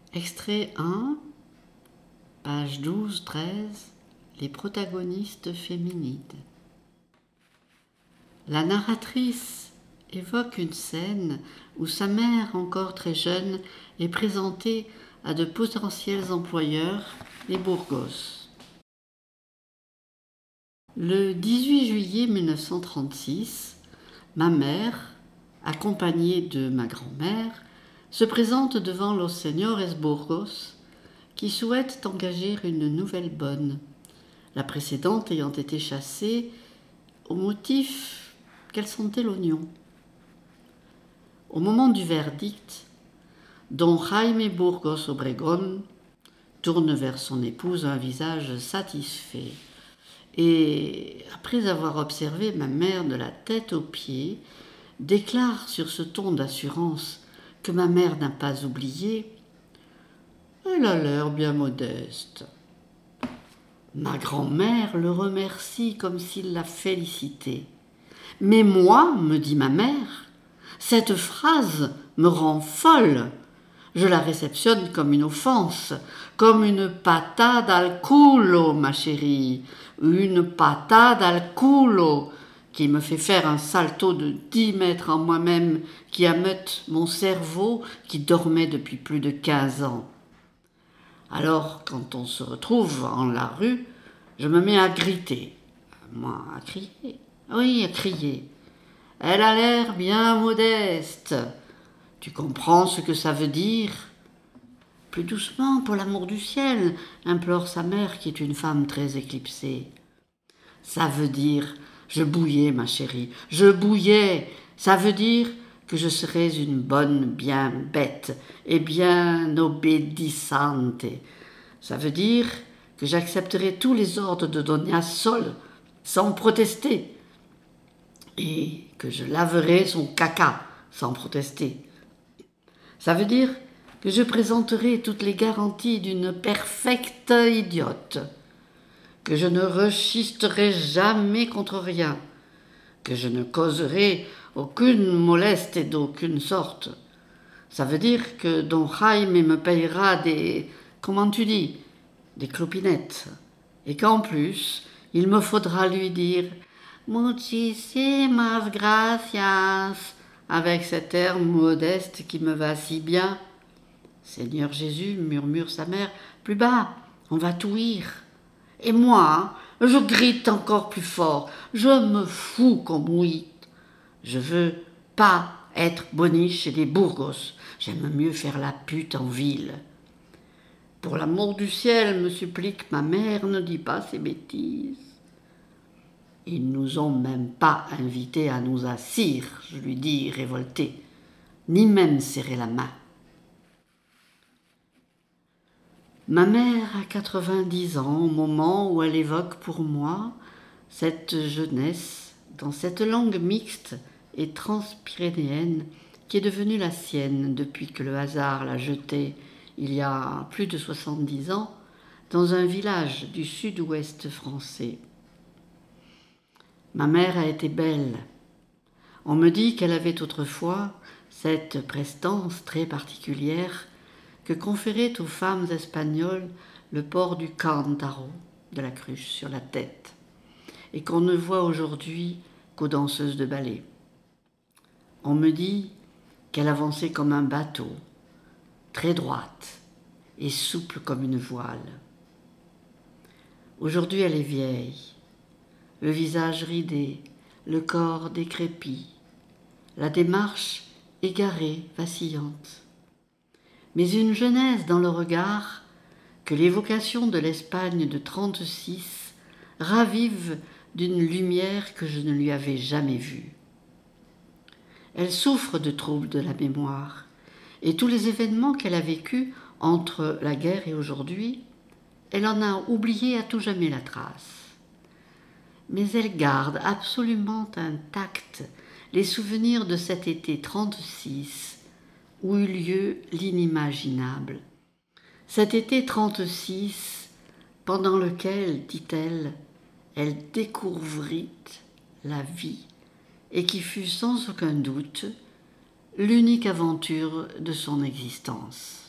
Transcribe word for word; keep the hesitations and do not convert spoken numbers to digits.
Extrait un, page douze treize, les protagonistes féminines. La narratrice évoque une scène où sa mère, encore très jeune, est présentée à de potentiels employeurs, les Burgos. Le dix-huit juillet mille neuf cent trente-six, ma mère, accompagnée de ma grand-mère, se présente devant los señores Burgos qui souhaitent engager une nouvelle bonne, la précédente ayant été chassée au motif qu'elle sentait l'oignon. Au moment du verdict, don Jaime Burgos Obregón tourne vers son épouse un visage satisfait et, après avoir observé ma mère de la tête aux pieds, déclare sur ce ton d'assurance que ma mère n'a pas oublié « Elle a l'air bien modeste ». Ma grand-mère le remercie comme s'il la félicitait. « Mais moi, me dit ma mère, cette phrase me rend folle. Je la réceptionne comme une offense, comme une patada al culo, ma chérie, une patada al culo qui me fait faire un salto de dix mètres en moi-même, qui ameute mon cerveau qui dormait depuis plus de quinze ans. Alors, quand on se retrouve en la rue, je me mets à griter, moi à crier, oui, à crier. Elle a l'air bien modeste. Tu comprends ce que ça veut dire ? Plus doucement, pour l'amour du ciel, implore sa mère qui est une femme très éclipsée. Ça veut dire, je bouillais ma chérie, je bouillais. Ça veut dire que je serais une bonne bien bête et bien obédissante. Ça veut dire que j'accepterai tous les ordres de Doña Sol sans protester et que je laverai son caca sans protester. Ça veut dire que je présenterai toutes les garanties d'une perfecte idiote, que je ne rechisterai jamais contre rien, que je ne causerai aucune moleste d'aucune sorte. Ça veut dire que don Jaime me payera des, comment tu dis, des clopinettes, et qu'en plus, il me faudra lui dire « Muchísimas gracias » avec cet air modeste qui me va si bien. « Seigneur Jésus » murmure sa mère, « plus bas, on va t'ouïr. » Et moi, je grite encore plus fort, je me fous qu'on m'ouïe. Je veux pas être boniche chez les Burgos, j'aime mieux faire la pute en ville. Pour l'amour du ciel, me supplique ma mère, ne dis pas ces bêtises. Ils nous ont même pas invités à nous assir, je lui dis révoltée, ni même serrer la main. Ma mère a quatre-vingt-dix ans au moment où elle évoque pour moi cette jeunesse dans cette langue mixte et transpyrénéenne qui est devenue la sienne depuis que le hasard l'a jetée il y a plus de soixante-dix ans dans un village du sud-ouest français. Ma mère a été belle. On me dit qu'elle avait autrefois cette prestance très particulière que conférait aux femmes espagnoles le port du cántaro, de la cruche, sur la tête, et qu'on ne voit aujourd'hui qu'aux danseuses de ballet. On me dit qu'elle avançait comme un bateau, très droite et souple comme une voile. Aujourd'hui, elle est vieille, le visage ridé, le corps décrépit, la démarche égarée, vacillante. Mais une jeunesse dans le regard que l'évocation de l'Espagne de trente-six ravive d'une lumière que je ne lui avais jamais vue. Elle souffre de troubles de la mémoire, et tous les événements qu'elle a vécus entre la guerre et aujourd'hui, elle en a oublié à tout jamais la trace. Mais elle garde absolument intacts les souvenirs de cet été trente-six, où eut lieu l'inimaginable. Cet été trente-six, pendant lequel, dit-elle, elle découvrit la vie, et qui fut sans aucun doute l'unique aventure de son existence.